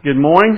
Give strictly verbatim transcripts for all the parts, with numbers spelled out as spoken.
Good morning.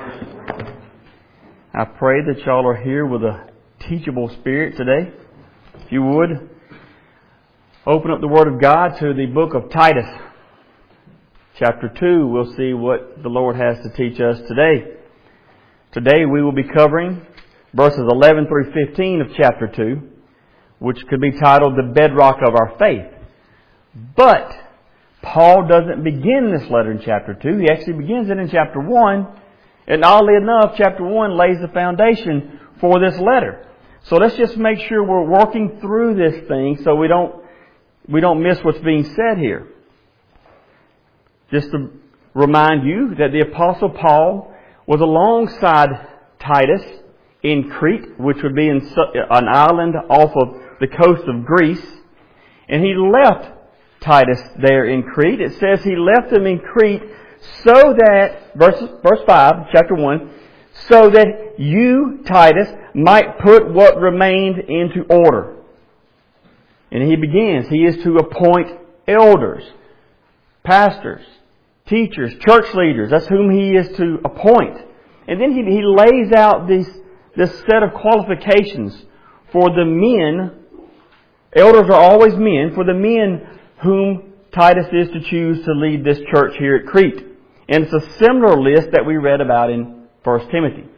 I pray that y'all are here with a teachable spirit today. If you would, open up the Word of God to the book of Titus. Chapter two, we'll see what the Lord has to teach us today. Today we will be covering verses eleven through fifteen of chapter two, which could be titled The Bedrock of Our Faith. But Paul doesn't begin this letter in chapter two. He actually begins it in chapter one. And oddly enough, chapter one lays the foundation for this letter. So let's just make sure we're working through this thing so we don't, we don't miss what's being said here. Just to remind you that the Apostle Paul was alongside Titus in Crete, which would be in an island off of the coast of Greece. And he left Titus there in Crete. It says he left him in Crete so that, verse, verse five, chapter one, so that you, Titus, might put what remained into order. And he begins, he is to appoint elders, pastors, teachers, church leaders. That's whom he is to appoint. And then he, he lays out this, this set of qualifications for the men. Elders are always men, for the men whom Titus is to choose to lead this church here at Crete. And it's a similar list that we read about in First Timothy.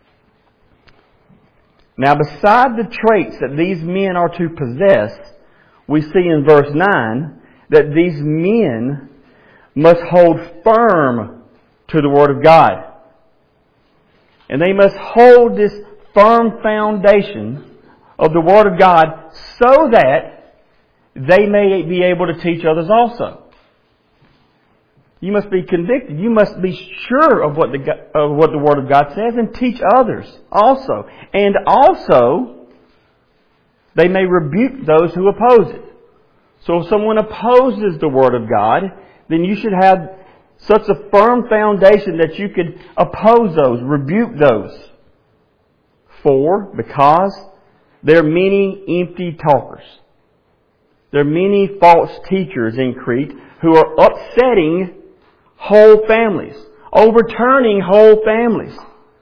Now, beside the traits that these men are to possess, we see in verse nine that these men must hold firm to the Word of God. And they must hold this firm foundation of the Word of God so that they may be able to teach others also. You must be convicted. You must be sure of what the of what the Word of God says and teach others also. And also, they may rebuke those who oppose it. So if someone opposes the Word of God, then you should have such a firm foundation that you could oppose those, rebuke those. For, because there are many empty talkers. There are many false teachers in Crete who are upsetting whole families, overturning whole families.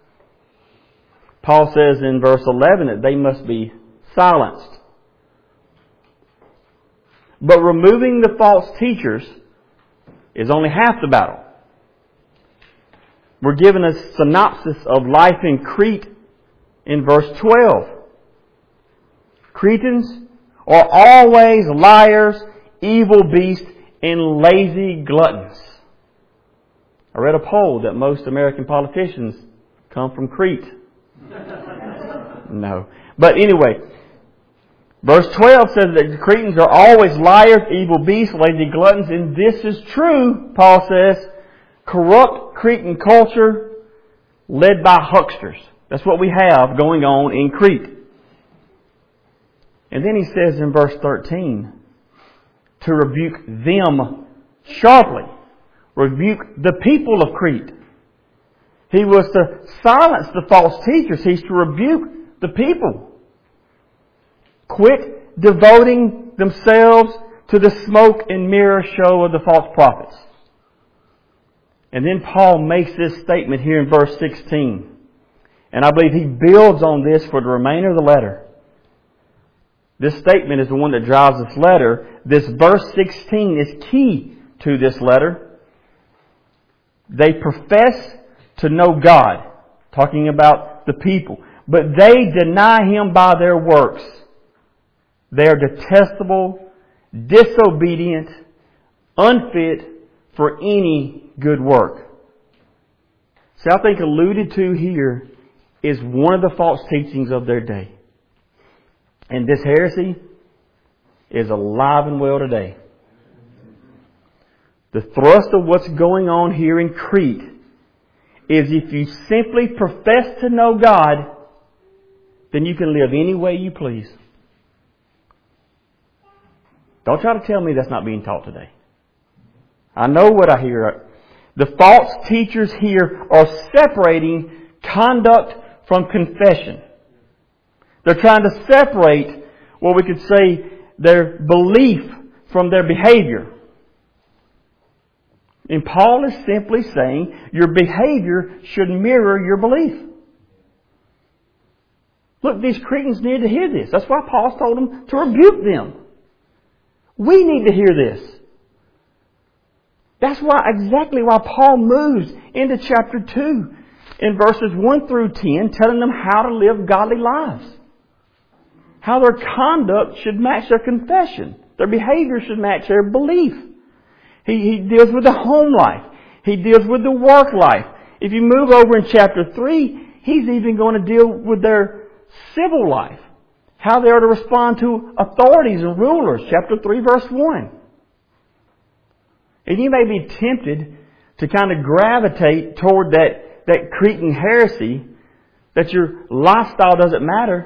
Paul says in verse eleven that they must be silenced. But removing the false teachers is only half the battle. We're given a synopsis of life in Crete in verse twelve. Cretans are always liars, evil beasts, and lazy gluttons. I read a poll that most American politicians come from Crete. No. But anyway, verse twelve says that the Cretans are always liars, evil beasts, lazy gluttons, and this is true, Paul says. Corrupt Cretan culture led by hucksters. That's what we have going on in Crete. And then he says in verse thirteen, to rebuke them sharply. Rebuke the people of Crete. He was to silence the false teachers. He's to rebuke the people. Quit devoting themselves to the smoke and mirror show of the false prophets. And then Paul makes this statement here in verse sixteen. And I believe he builds on this for the remainder of the letter. This statement is the one that drives this letter. This verse sixteen is key to this letter. They profess to know God, talking about the people, but they deny Him by their works. They are detestable, disobedient, unfit for any good work. So I think alluded to here is one of the false teachings of their day. And this heresy is alive and well today. The thrust of what's going on here in Crete is if you simply profess to know God, then you can live any way you please. Don't try to tell me that's not being taught today. I know what I hear. The false teachers here are separating conduct from confession. They're trying to separate, what we could say, their belief from their behavior. And Paul is simply saying your behavior should mirror your belief. Look, these Cretans need to hear this. That's why Paul told them to rebuke them. We need to hear this. That's why exactly why Paul moves into chapter two in verses one through ten, telling them how to live godly lives. How their conduct should match their confession. Their behavior should match their belief. He, he deals with the home life. He deals with the work life. If you move over in chapter three, he's even going to deal with their civil life. How they are to respond to authorities and rulers. Chapter three, verse one. And you may be tempted to kind of gravitate toward that, that Cretan heresy, that your lifestyle doesn't matter.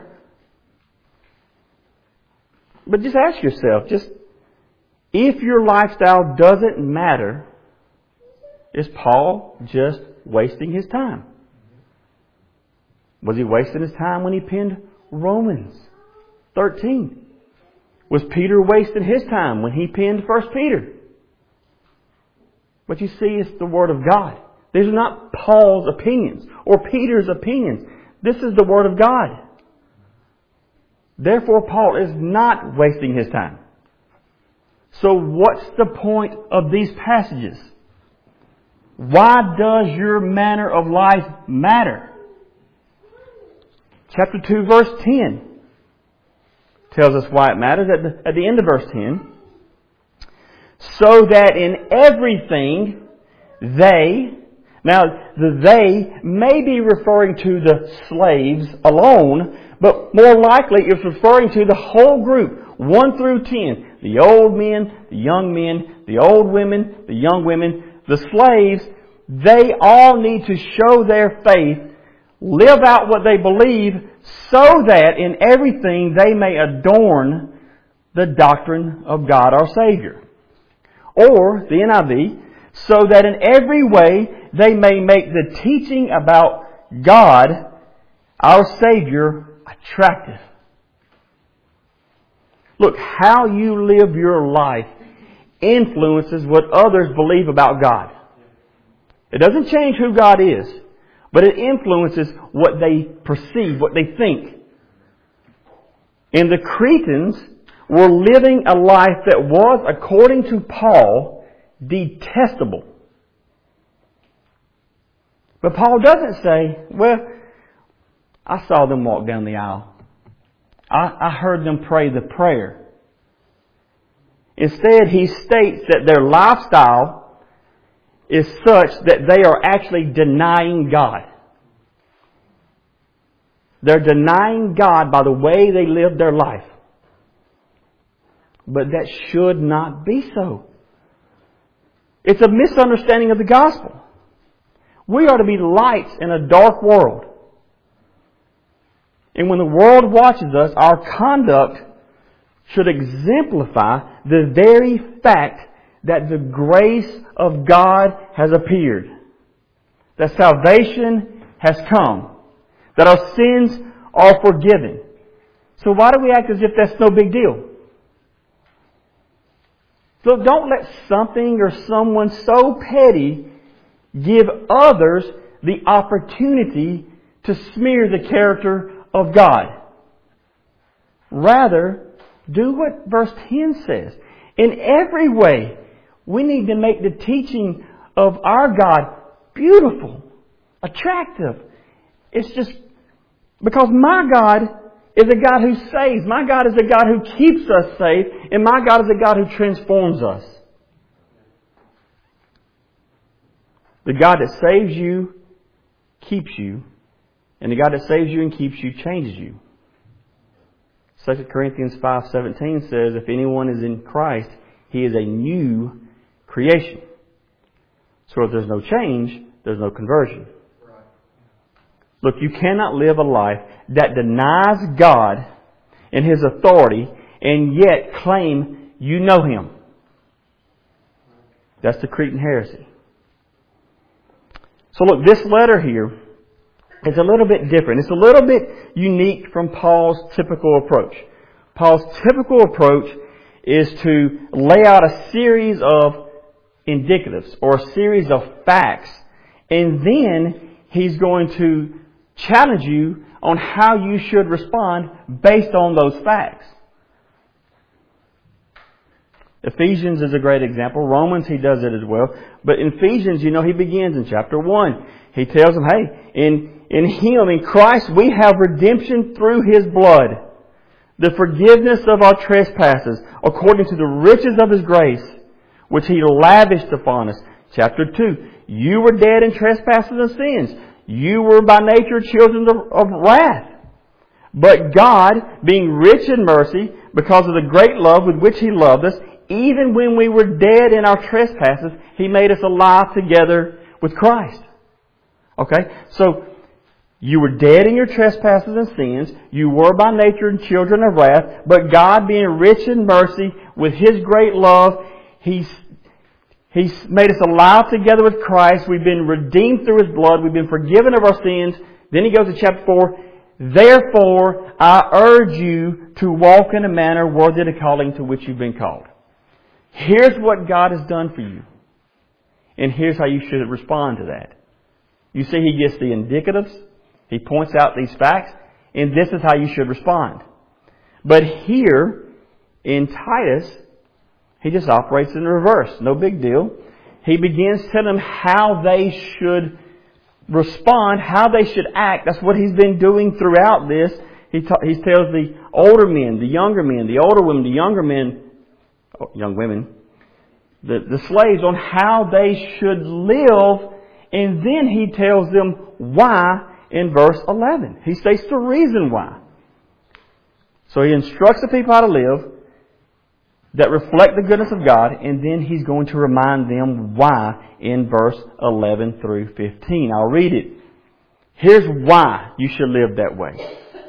But just ask yourself, just if your lifestyle doesn't matter, is Paul just wasting his time? Was he wasting his time when he penned Romans thirteen? Was Peter wasting his time when he penned First Peter? But you see, it's the Word of God. These are not Paul's opinions or Peter's opinions. This is the Word of God. Therefore, Paul is not wasting his time. So what's the point of these passages? Why does your manner of life matter? Chapter two, verse ten tells us why it matters at the, at the end of verse ten. So that in everything they, now the they may be referring to the slaves alone, but more likely it's referring to the whole group, one through ten. The old men, the young men, the old women, the young women, the slaves, they all need to show their faith, live out what they believe, so that in everything they may adorn the doctrine of God our Savior. Or, the N I V, so that in every way they may make the teaching about God, our Savior, attractive. Look, how you live your life influences what others believe about God. It doesn't change who God is, but it influences what they perceive, what they think. And the Cretans were living a life that was, according to Paul, detestable. But Paul doesn't say, well, I saw them walk down the aisle. I, I heard them pray the prayer. Instead, he states that their lifestyle is such that they are actually denying God. They're denying God by the way they live their life. But that should not be so. It's a misunderstanding of the gospel. We are to be lights in a dark world. And when the world watches us, our conduct should exemplify the very fact that the grace of God has appeared. That salvation has come. That our sins are forgiven. So why do we act as if that's no big deal? So don't let something or someone so petty give others the opportunity to smear the character of God. Rather, do what verse ten says. In every way, we need to make the teaching of our God beautiful, attractive. It's just because my God is a God who saves. My God is a God who keeps us safe. And my God is a God who transforms us. The God that saves you keeps you. And the God that saves you and keeps you changes you. Second Corinthians five seventeen says, if anyone is in Christ, he is a new creation. So if there's no change, there's no conversion. Look, you cannot live a life that denies God and His authority and yet claim you know Him. That's the Cretan heresy. So look, this letter here is a little bit different. It's a little bit unique from Paul's typical approach. Paul's typical approach is to lay out a series of indicatives or a series of facts. And then He's going to challenge you on how you should respond based on those facts. Ephesians is a great example. Romans, he does it as well. But in Ephesians, you know, he begins in chapter one. He tells them, hey, in, in Him, in Christ, we have redemption through His blood, the forgiveness of our trespasses, according to the riches of His grace, which He lavished upon us. Chapter two, you were dead in trespasses and sins. You were by nature children of, of wrath. But God, being rich in mercy, because of the great love with which He loved us, even when we were dead in our trespasses, He made us alive together with Christ. Okay? So, you were dead in your trespasses and sins. You were by nature children of wrath. But God, being rich in mercy, with His great love, He's He's made us alive together with Christ. We've been redeemed through His blood. We've been forgiven of our sins. Then He goes to chapter four. Therefore, I urge you to walk in a manner worthy of the calling to which you've been called. Here's what God has done for you. And here's how you should respond to that. You see, He gets the indicatives. He points out these facts. And this is how you should respond. But here, in Titus, he just operates in reverse. No big deal. He begins telling them how they should respond, how they should act. That's what he's been doing throughout this. He, ta- he tells the older men, the younger men, the older women, the younger men, oh, young women, the, the slaves on how they should live. And then he tells them why in verse eleven. He states the reason why. So he instructs the people how to live that reflect the goodness of God, and then he's going to remind them why in verse eleven through fifteen. I'll read it. Here's why you should live that way.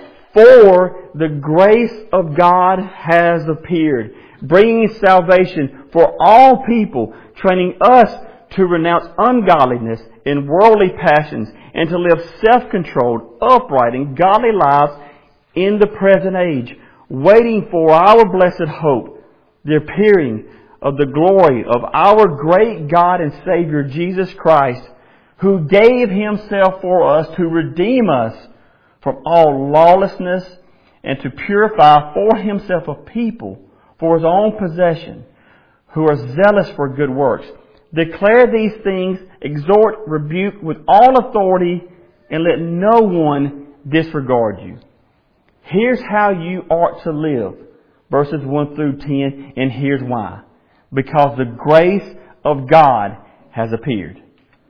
For the grace of God has appeared, bringing salvation for all people, training us to renounce ungodliness and worldly passions, and to live self-controlled, upright, and godly lives in the present age, waiting for our blessed hope, the appearing of the glory of our great God and Savior Jesus Christ, who gave Himself for us to redeem us from all lawlessness and to purify for Himself a people for His own possession, who are zealous for good works. Declare these things, exhort, rebuke with all authority, and let no one disregard you. Here's how you ought to live. Verses one through ten, and here's why. Because the grace of God has appeared.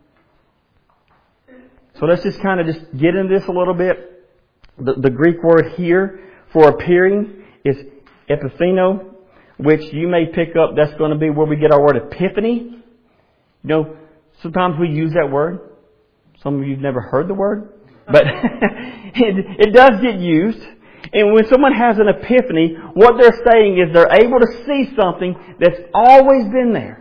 So let's just kind of just get into this a little bit. The, the Greek word here for appearing is epitheno, which you may pick up, that's going to be where we get our word epiphany. You know, sometimes we use that word. Some of you have never heard the word. But it, it does get used. And when someone has an epiphany, what they're saying is they're able to see something that's always been there.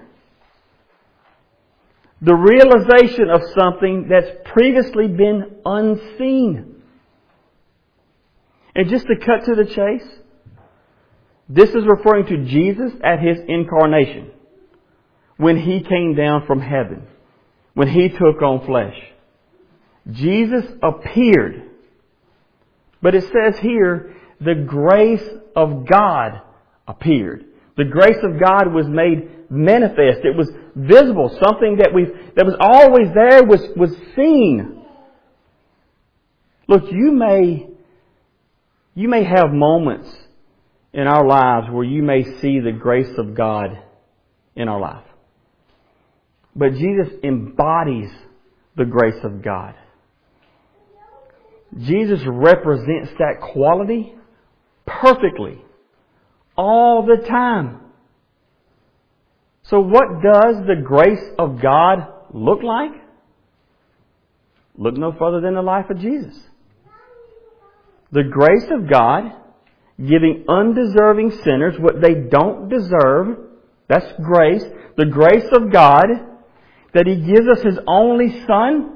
The realization of something that's previously been unseen. And just to cut to the chase, this is referring to Jesus at His incarnation. When He came down from heaven. When He took on flesh. Jesus appeared. But it says here, the grace of God appeared. The grace of God was made manifest. It was visible. Something that we that was always there was, was seen. Look, you may you may have moments in our lives where you may see the grace of God in our life. But Jesus embodies the grace of God. Jesus represents that quality perfectly all the time. So what does the grace of God look like? Look no further than the life of Jesus. The grace of God giving undeserving sinners what they don't deserve. That's grace. The grace of God that He gives us His only Son.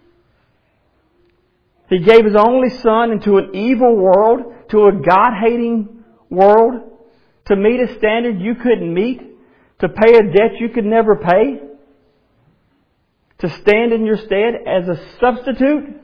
He gave His only Son into an evil world, to a God-hating world, to meet a standard you couldn't meet, To pay a debt you could never pay? To stand in your stead as a substitute?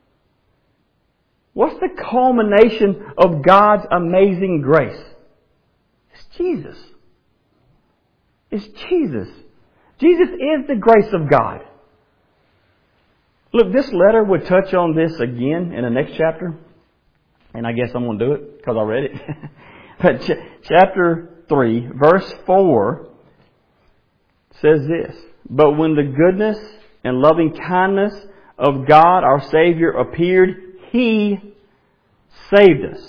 What's the culmination of God's amazing grace? It's Jesus. It's Jesus. Jesus is the grace of God. Look, this letter would touch on this again in the next chapter. And I guess I'm going to do it because I read it. But ch- chapter three, verse four says this. But when the goodness and loving kindness of God our Savior appeared, He saved us.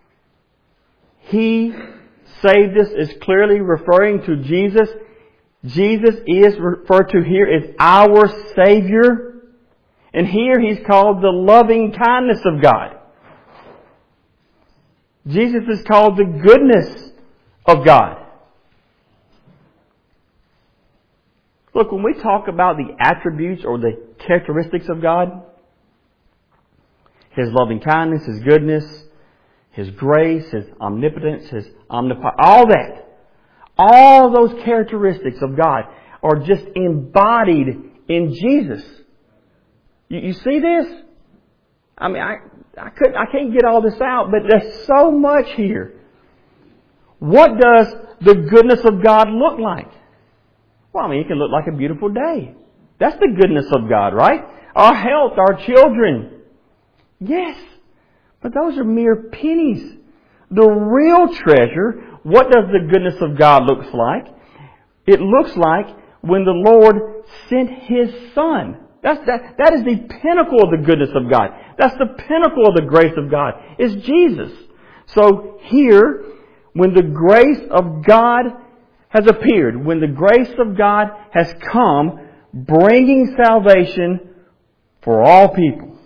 He saved us is clearly referring to Jesus. Jesus is referred to here as our Savior. And here He's called the loving kindness of God. Jesus is called the goodness of God. Look, when we talk about the attributes or the characteristics of God, His loving kindness, His goodness, His grace, His omnipotence, His omnipotent, all that, all those characteristics of God are just embodied in Jesus. You, you see this? I mean, I, I couldn't, I can't get all this out, but there's so much here. What does the goodness of God look like? Well, I mean, it can look like a beautiful day. That's the goodness of God, right? Our health, our children. Yes. But those are mere pennies. The real treasure, what does the goodness of God look like? It looks like when the Lord sent His Son. That's, that, that is the pinnacle of the goodness of God. That's the pinnacle of the grace of God. It's Jesus. So here, when the grace of God has appeared, when the grace of God has come, bringing salvation for all people.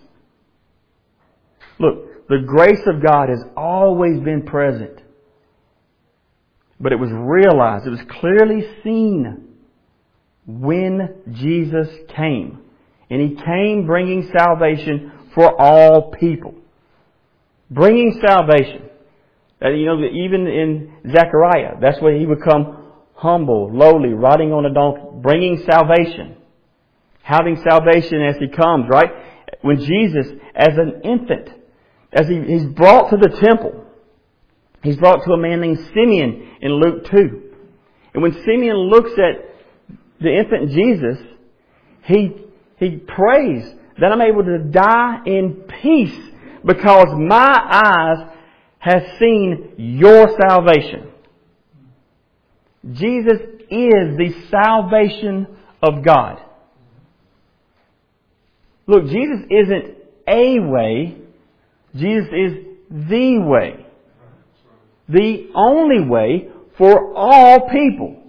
Look, the grace of God has always been present. But it was realized, it was clearly seen when Jesus came. And He came bringing salvation for all people. Bringing salvation. You know, even in Zechariah, that's where he would come humble, lowly, riding on a donkey, bringing salvation. Having salvation as He comes, right? When Jesus, as an infant, as he, He's brought to the temple, He's brought to a man named Simeon in Luke two. And when Simeon looks at the infant Jesus, he He prays that I'm able to die in peace because my eyes have seen your salvation. Jesus is the salvation of God. Look, Jesus isn't a way. Jesus is the way. The only way for all people.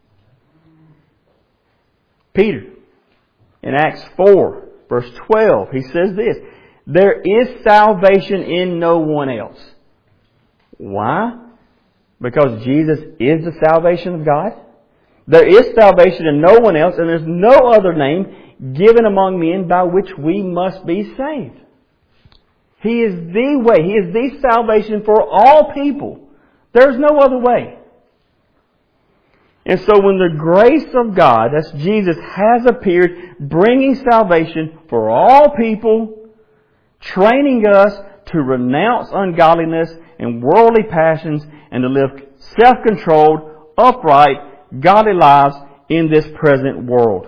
Peter, in Acts four, verse twelve, he says this, there is salvation in no one else. Why? Because Jesus is the salvation of God. There is salvation in no one else, and there's no other name given among men by which we must be saved. He is the way. He is the salvation for all people. There's no other way. And so when the grace of God, that's Jesus, has appeared, bringing salvation for all people, training us to renounce ungodliness and worldly passions and to live self-controlled, upright, godly lives in this present world.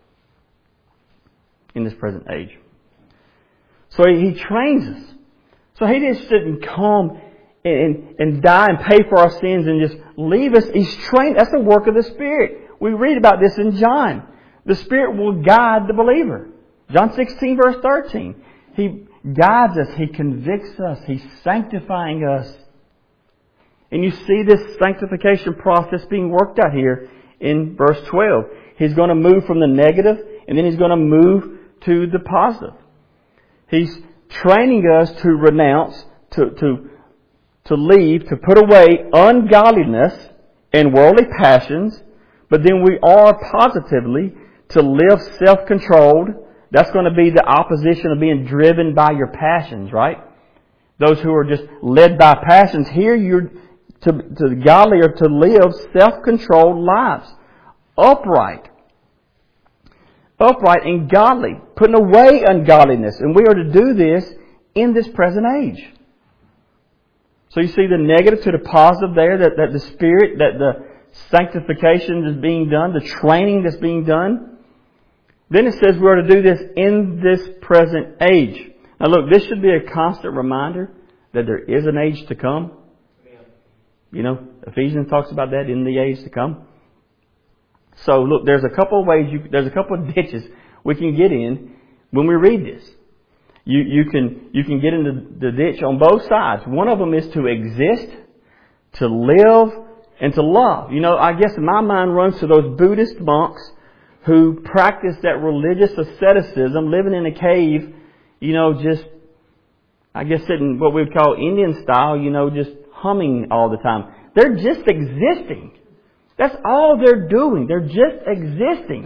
In this present age. So He trains us. So He just didn't come and, and die and pay for our sins and just leave us. He's trained. That's the work of the Spirit. We read about this in John. The Spirit will guide the believer. John sixteen verse thirteen. He guides us. He convicts us. He's sanctifying us. And you see this sanctification process being worked out here in verse twelve. He's going to move from the negative and then He's going to move to the positive. He's training us to renounce, to, to, to leave, to put away ungodliness and worldly passions. But then we are positively to live self-controlled. That's going to be the opposition of being driven by your passions, right? Those who are just led by passions. Here you're to, to the godly are to live self-controlled lives. Upright. Upright and godly. Putting away ungodliness. And we are to do this in this present age. So you see the negative to the positive there, that, that the Spirit, that the sanctification is being done, the training that's being done. Then it says we are to do this in this present age. Now look, this should be a constant reminder that there is an age to come. You know, Ephesians talks about that, in the age to come. So look, there's a couple of ways, you, there's a couple of ditches we can get in when we read this. You, you can, you can get into the ditch on both sides. One of them is to exist, to live, and to love. You know, I guess my mind runs to those Buddhist monks who practice that religious asceticism, living in a cave, you know, just, I guess sitting what we would call Indian style, you know, just humming all the time. They're just existing. That's all they're doing. They're just existing.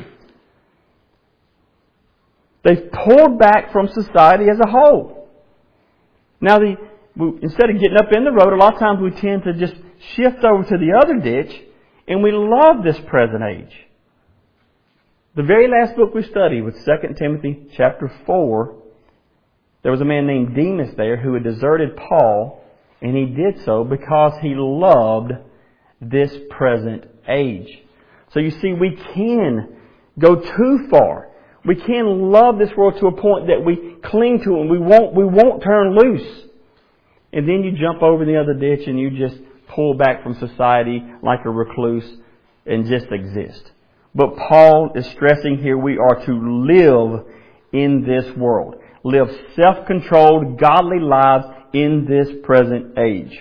They've pulled back from society as a whole. Now, the, we, instead of getting up in the road, a lot of times we tend to just shift over to the other ditch, and we love this present age. The very last book we studied was Second Timothy chapter four. There was a man named Demas there who had deserted Paul, and he did so because he loved this present age. So you see, we can go too far. We can love this world to a point that we cling to it and we won't, we won't turn loose. And then you jump over the other ditch and you just pull back from society like a recluse and just exist. But Paul is stressing here we are to live in this world. Live self-controlled, godly lives in this present age.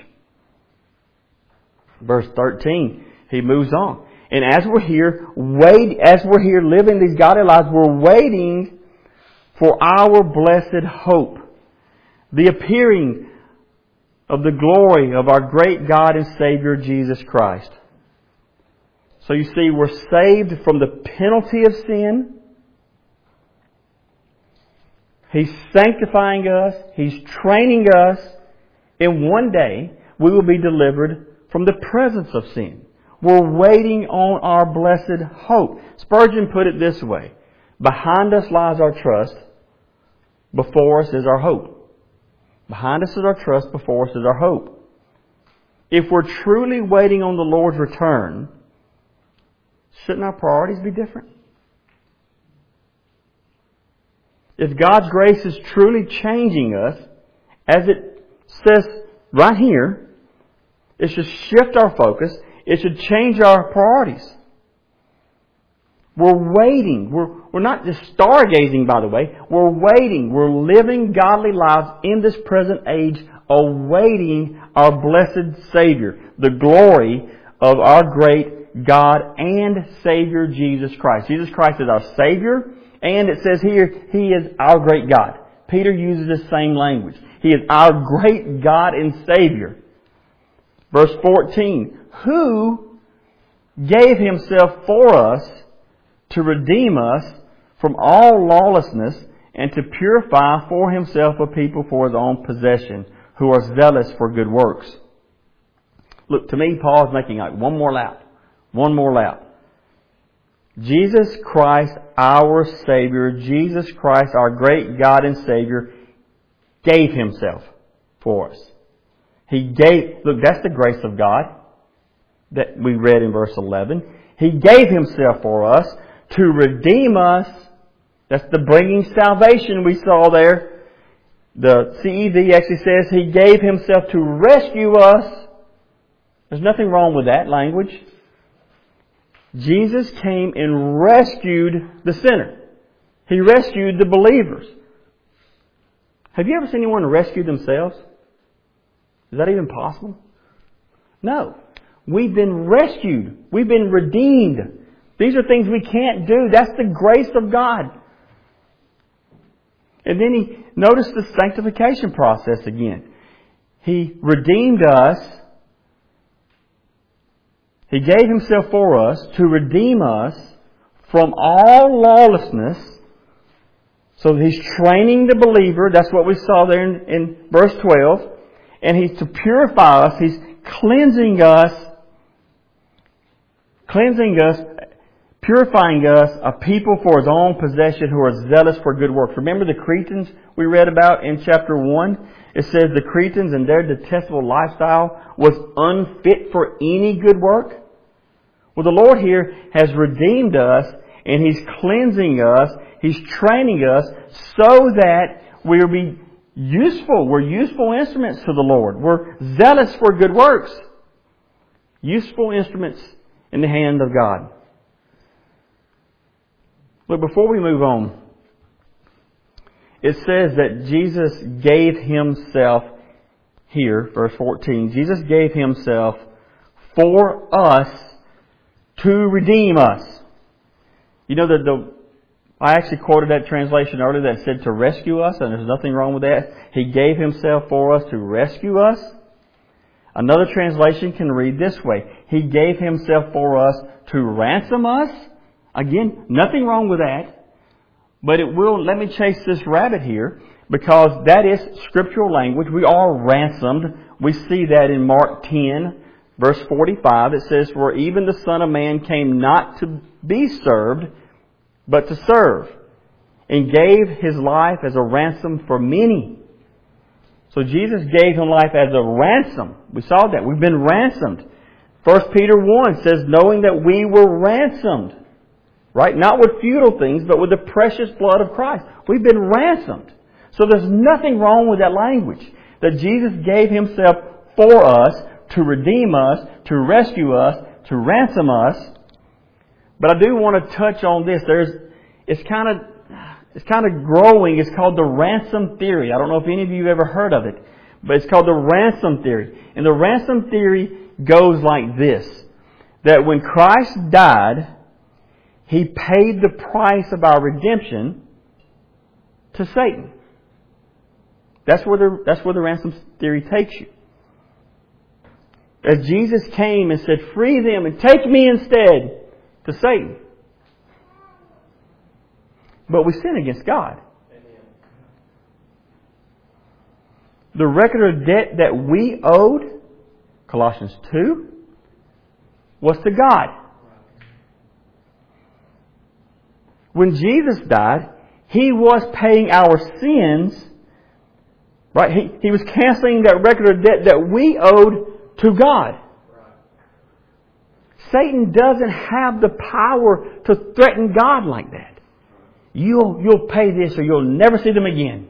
Verse thirteen, he moves on. And as we're here, wait, as we're here living these godly lives, we're waiting for our blessed hope. The appearing of the glory of our great God and Savior, Jesus Christ. So you see, we're saved from the penalty of sin. He's sanctifying us. He's training us. And one day, we will be delivered from the presence of sin. We're waiting on our blessed hope. Spurgeon put it this way. Behind us lies our trust. Before us is our hope. Behind us is our trust. Before us is our hope. If we're truly waiting on the Lord's return, shouldn't our priorities be different? If God's grace is truly changing us, as it says right here, it should shift our focus. It should change our priorities. We're waiting. We're, we're not just stargazing, by the way. We're waiting. We're living godly lives in this present age, awaiting our blessed Savior, the glory of our great God and Savior, Jesus Christ. Jesus Christ is our Savior, and it says here, He is our great God. Peter uses the same language. He is our great God and Savior. Verse fourteen, who gave Himself for us to redeem us from all lawlessness and to purify for Himself a people for His own possession, who are zealous for good works. Look, to me, Paul is making like one more lap. One more lap. Jesus Christ, our Savior, Jesus Christ, our great God and Savior, gave Himself for us. He gave, look, that's the grace of God that we read in verse eleven. He gave Himself for us to redeem us. That's the bringing salvation we saw there. The C E V actually says He gave Himself to rescue us. There's nothing wrong with that language. Jesus came and rescued the sinner. He rescued the believers. Have you ever seen anyone rescue themselves? Is that even possible? No. We've been rescued. We've been redeemed. These are things we can't do. That's the grace of God. And then he noticed the sanctification process again. He redeemed us. He gave Himself for us to redeem us from all lawlessness. So He's training the believer. That's what we saw there in, in verse twelve. And He's to purify us. He's cleansing us, cleansing us, purifying us, a people for His own possession who are zealous for good works. Remember the Cretans we read about in chapter one? It says the Cretans and their detestable lifestyle was unfit for any good work. Well, the Lord here has redeemed us, and He's cleansing us. He's training us so that we'll be useful. We're useful instruments to the Lord. We're zealous for good works. Useful instruments in the hand of God. But before we move on, it says that Jesus gave Himself here, verse fourteen, Jesus gave Himself for us to redeem us. You know that the I actually quoted that translation earlier that said to rescue us, and there's nothing wrong with that. He gave Himself for us to rescue us. Another translation can read this way. He gave Himself for us to ransom us. Again, nothing wrong with that. But it will, let me chase this rabbit here, because that is scriptural language. We are ransomed. We see that in Mark ten, verse forty-five. It says, "For even the Son of Man came not to be served, but to serve, and gave His life as a ransom for many." So Jesus gave His life as a ransom. We saw that. We've been ransomed. First Peter one says, knowing that we were ransomed. Right? Not with futile things, but with the precious blood of Christ. We've been ransomed. So there's nothing wrong with that language. That Jesus gave Himself for us, to redeem us, to rescue us, to ransom us. But I do want to touch on this. There's, it's kind of, it's kind of growing. It's called the ransom theory. I don't know if any of you have ever heard of it, but it's called the ransom theory. And the ransom theory goes like this: that when Christ died, He paid the price of our redemption to Satan. That's where the, that's where the ransom theory takes you. As Jesus came and said, "Free them and take me instead," to Satan. But we sin against God. Amen. The record of debt that we owed, Colossians two, was to God. When Jesus died, He was paying our sins. Right? He, he was canceling that record of debt that we owed to God. Satan doesn't have the power to threaten God like that. You'll, you'll pay this or you'll never see them again.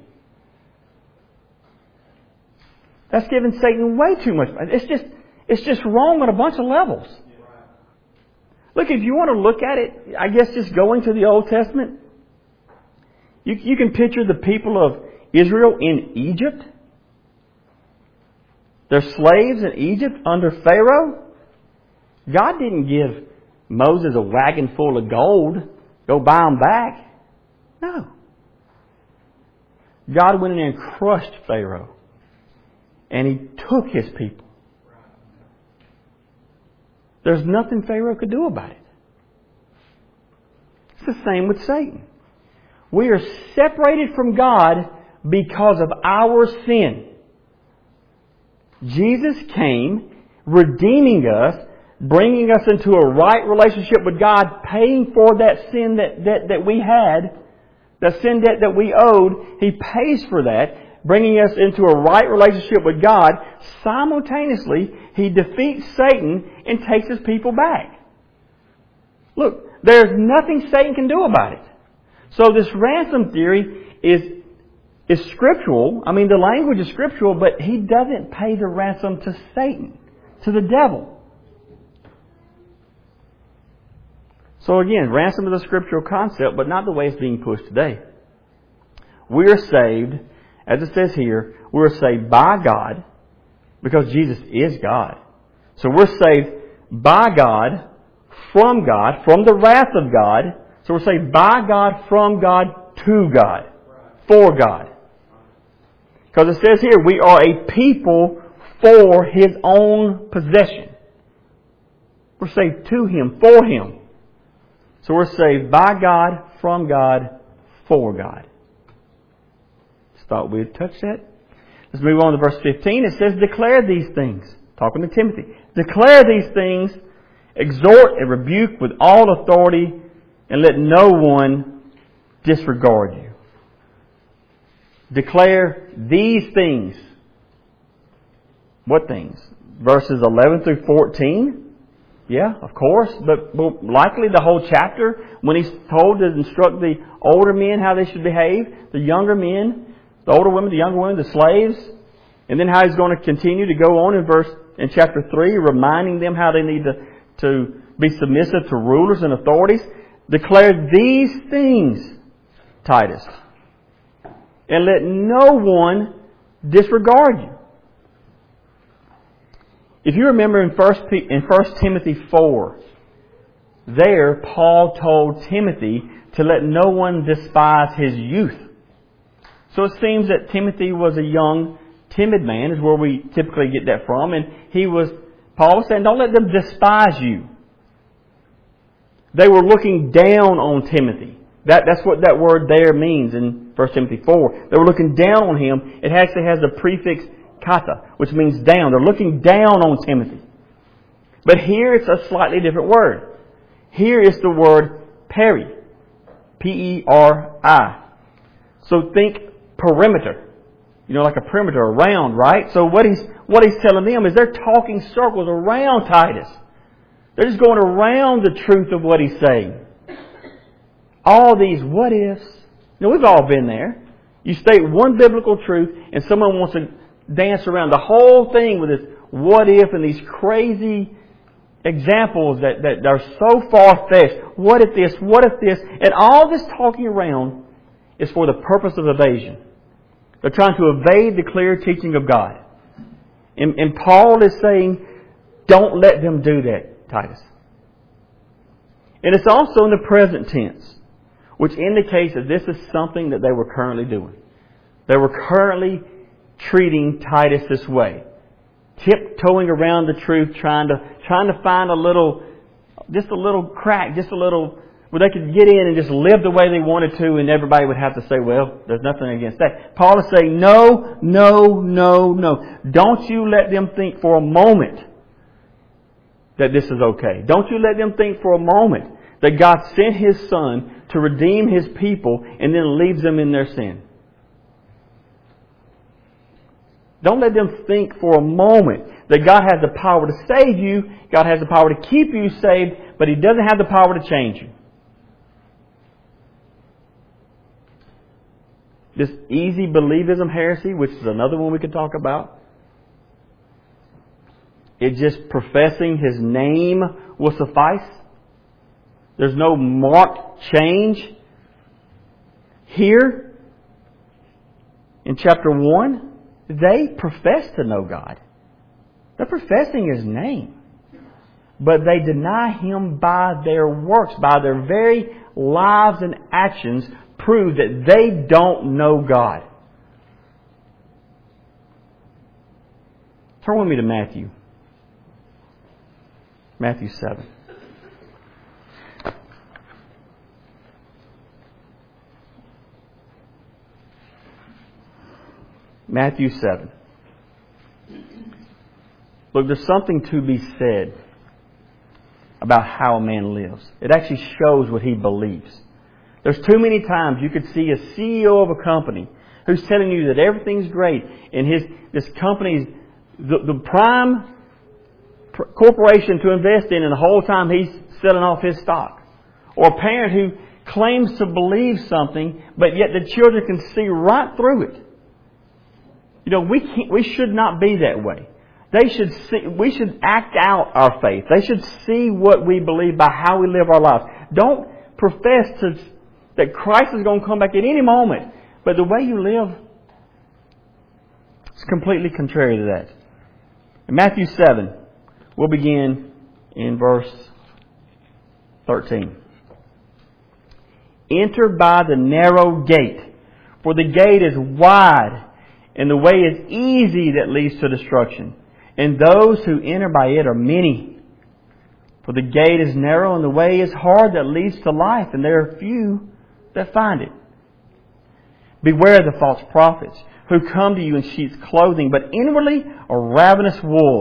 That's giving Satan way too much. It's just, it's just wrong on a bunch of levels. Look, if you want to look at it, I guess just going to the Old Testament, you, you can picture the people of Israel in Egypt. They're slaves in Egypt under Pharaoh. God didn't give Moses a wagon full of gold. Go buy them back. No. God went in there and crushed Pharaoh. And He took his people. There's nothing Pharaoh could do about it. It's the same with Satan. We are separated from God because of our sin. Jesus came, redeeming us, bringing us into a right relationship with God, paying for that sin that, that, that we had, the sin debt that we owed. He pays for that, bringing us into a right relationship with God. Simultaneously, He defeats Satan and takes His people back. Look, there's nothing Satan can do about it. So this ransom theory is, is scriptural. I mean, the language is scriptural, but He doesn't pay the ransom to Satan, to the devil. So again, ransom is a scriptural concept, but not the way it's being pushed today. We are saved, as it says here, we are saved by God, because Jesus is God. So we're saved by God, from God, from the wrath of God. So we're saved by God, from God, to God, for God. Because it says here, we are a people for His own possession. We're saved to Him, for Him. So we're saved by God, from God, for God. Just thought we'd touch that. Let's move on to verse fifteen. It says, declare these things. talking to Timothy, declare these things, exhort and rebuke with all authority, and let no one disregard you. Declare these things. What things? Verses eleven through fourteen? Yeah, of course, but, but likely the whole chapter, when he's told to instruct the older men how they should behave, the younger men, the older women, the younger women, the slaves, and then how he's going to continue to go on in verse in chapter three, reminding them how they need to, to be submissive to rulers and authorities. Declare these things, Titus, and let no one disregard you. If you remember in First in First Timothy four, there Paul told Timothy to let no one despise his youth. So it seems that Timothy was a young, timid man, is where we typically get that from. And he was, Paul was saying, don't let them despise you. They were looking down on Timothy. That, that's what that word there means in First Timothy four. They were looking down on him. It actually has the prefix kata, which means down. They're looking down on Timothy. But here it's a slightly different word. Here is the word peri. P E R I. So think perimeter. You know, like a perimeter around, right? So what he's, what he's telling them is they're talking circles around Titus. They're just going around the truth of what he's saying. All these what ifs. You know, we've all been there. You state one biblical truth and someone wants to dance around the whole thing with this what if and these crazy examples that, that are so far-fetched. What if this? What if this? And all this talking around is for the purpose of evasion. They're trying to evade the clear teaching of God. And, and Paul is saying, don't let them do that, Titus. And it's also in the present tense, which indicates that this is something that they were currently doing. They were currently treating Titus this way. Tiptoeing around the truth, trying to trying to find a little, just a little crack, just a little, where they could get in and just live the way they wanted to, and everybody would have to say, well, there's nothing against that. Paul is saying, no, no, no, no. Don't you let them think for a moment that this is okay. Don't you let them think for a moment that God sent His Son to redeem His people and then leaves them in their sin. Don't let them think for a moment that God has the power to save you, God has the power to keep you saved, but He doesn't have the power to change you. This easy believism heresy, which is another one we could talk about, it just professing His name will suffice. There's no marked change. Here, in chapter one, they profess to know God. They're professing His name. But they deny Him by their works, by their very lives and actions, prove that they don't know God. Turn with me to Matthew. Matthew seven. Matthew seven. Look, there's something to be said about how a man lives. It actually shows what he believes. There's too many times you could see a C E O of a company who's telling you that everything's great and his this company's the, the prime pr- corporation to invest in, and the whole time he's selling off his stock. Or a parent who claims to believe something, but yet the children can see right through it. You know, we can't, we should not be that way. They should see, we should act out our faith. They should see what we believe by how we live our lives. Don't profess to, that Christ is going to come back at any moment, but the way you live is completely contrary to that. In Matthew seven, we'll begin in verse thirteen. Enter by the narrow gate, for the gate is wide, and the way is easy that leads to destruction. And those who enter by it are many. For the gate is narrow and the way is hard that leads to life, and there are few that find it. Beware of the false prophets who come to you in sheep's clothing, but inwardly are ravenous wolves.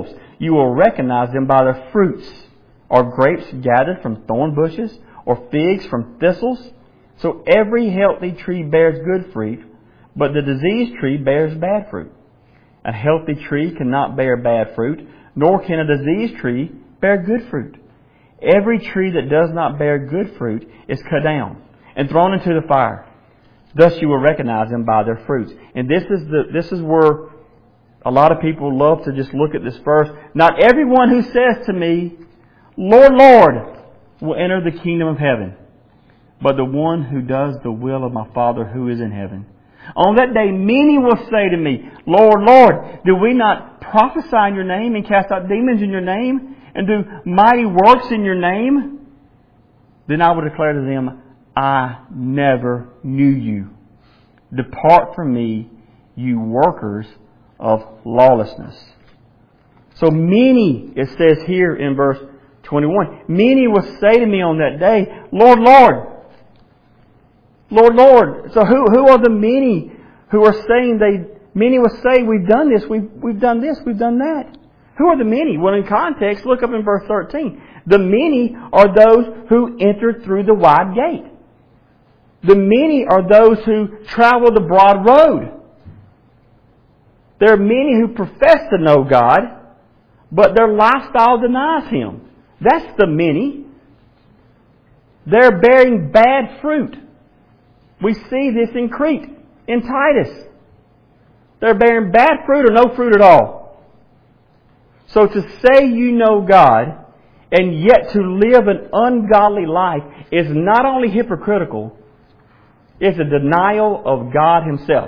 You will recognize them by their fruits. Are grapes gathered from thorn bushes, or figs from thistles? So every healthy tree bears good fruit, but the diseased tree bears bad fruit. A healthy tree cannot bear bad fruit, nor can a diseased tree bear good fruit. Every tree that does not bear good fruit is cut down and thrown into the fire. Thus you will recognize them by their fruits. And this is the this is where a lot of people love to just look at this verse. Not everyone who says to me, Lord, Lord, will enter the kingdom of heaven, but the one who does the will of my Father who is in heaven. On that day, many will say to me, Lord, Lord, do we not prophesy in your name and cast out demons in your name and do mighty works in your name? Then I will declare to them, I never knew you. Depart from me, you workers of lawlessness. So many, it says here in verse twenty-one, many will say to me on that day, Lord, Lord, Lord, Lord. So who, who are the many who are saying they, many will say, we've done this, we've, we've done this, we've done that. Who are the many? Well, in context, look up in verse thirteen. The many are those who entered through the wide gate. The many are those who travel the broad road. There are many who profess to know God, but their lifestyle denies Him. That's the many. They're bearing bad fruit. We see this in Crete, in Titus. They're bearing bad fruit or no fruit at all. So to say you know God and yet to live an ungodly life is not only hypocritical, it's a denial of God Himself.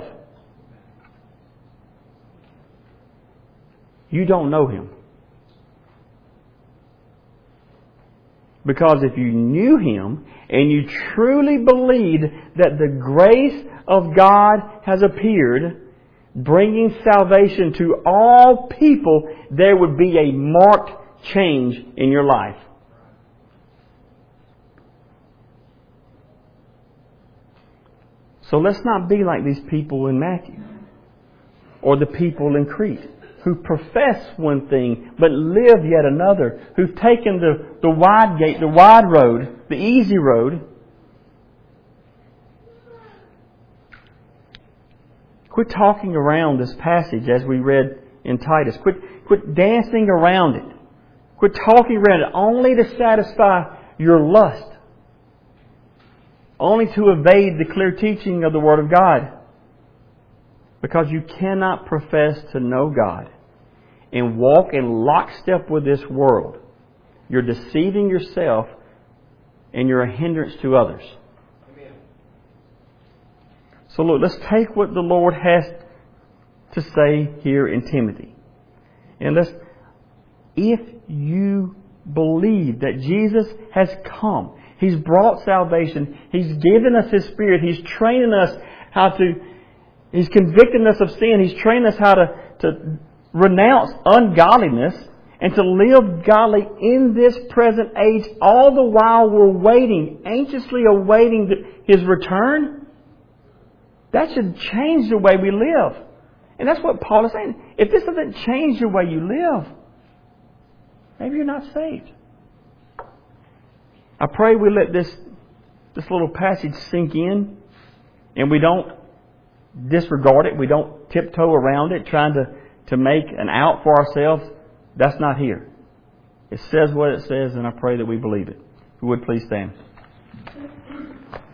You don't know Him. Because if you knew Him and you truly believed that the grace of God has appeared, bringing salvation to all people, there would be a marked change in your life. So let's not be like these people in Matthew or the people in Crete who profess one thing but live yet another, who've taken the, the wide gate, the wide road, the easy road. Quit talking around this passage as we read in Titus. Quit, quit dancing around it. Quit talking around it only to satisfy your lust. Only to evade the clear teaching of the Word of God. Because you cannot profess to know God and walk in lockstep with this world. You're deceiving yourself and you're a hindrance to others. Amen. So look, let's take what the Lord has to say here in Timothy. And let's, if you believe that Jesus has come, He's brought salvation, He's given us His Spirit, He's training us how to, He's convicting us of sin, He's training us how to, to renounce ungodliness and to live godly in this present age, all the while we're waiting, anxiously awaiting the, His return. That should change the way we live. And that's what Paul is saying. If this doesn't change the way you live, maybe you're not saved. I pray we let this, this little passage sink in and we don't disregard it. We don't tiptoe around it trying to, to make an out for ourselves. That's not here. It says what it says, and I pray that we believe it. If you would, please stand.